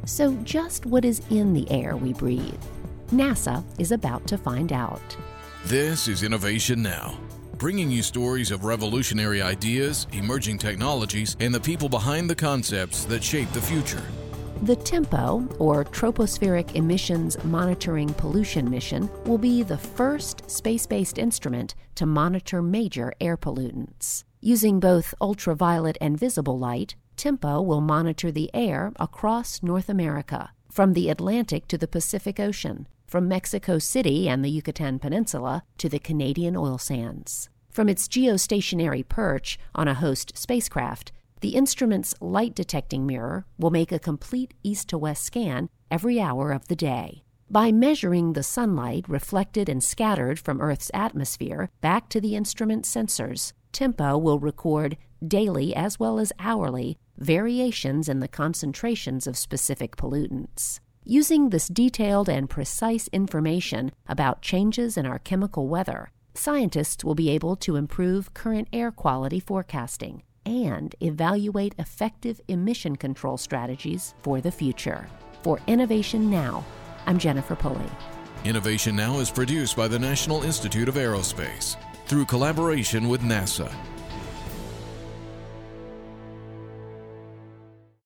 So just what is in the air we breathe? NASA is about to find out. This is Innovation Now, bringing you stories of revolutionary ideas, emerging technologies, and the people behind the concepts that shape the future. The TEMPO, or Tropospheric Emissions Monitoring Pollution Mission, will be the first space-based instrument to monitor major air pollutants. Using both ultraviolet and visible light, TEMPO will monitor the air across North America, from the Atlantic to the Pacific Ocean, from Mexico City and the Yucatan Peninsula to the Canadian oil sands. From its geostationary perch on a host spacecraft, the instrument's light-detecting mirror will make a complete east-to-west scan every hour of the day. By measuring the sunlight reflected and scattered from Earth's atmosphere back to the instrument's sensors, TEMPO will record daily as well as hourly variations in the concentrations of specific pollutants. Using this detailed and precise information about changes in our chemical weather, scientists will be able to improve current air quality forecasting and evaluate effective emission control strategies for the future. For Innovation Now, I'm Jennifer Pulley. Innovation Now is produced by the National Institute of Aerospace through collaboration with NASA.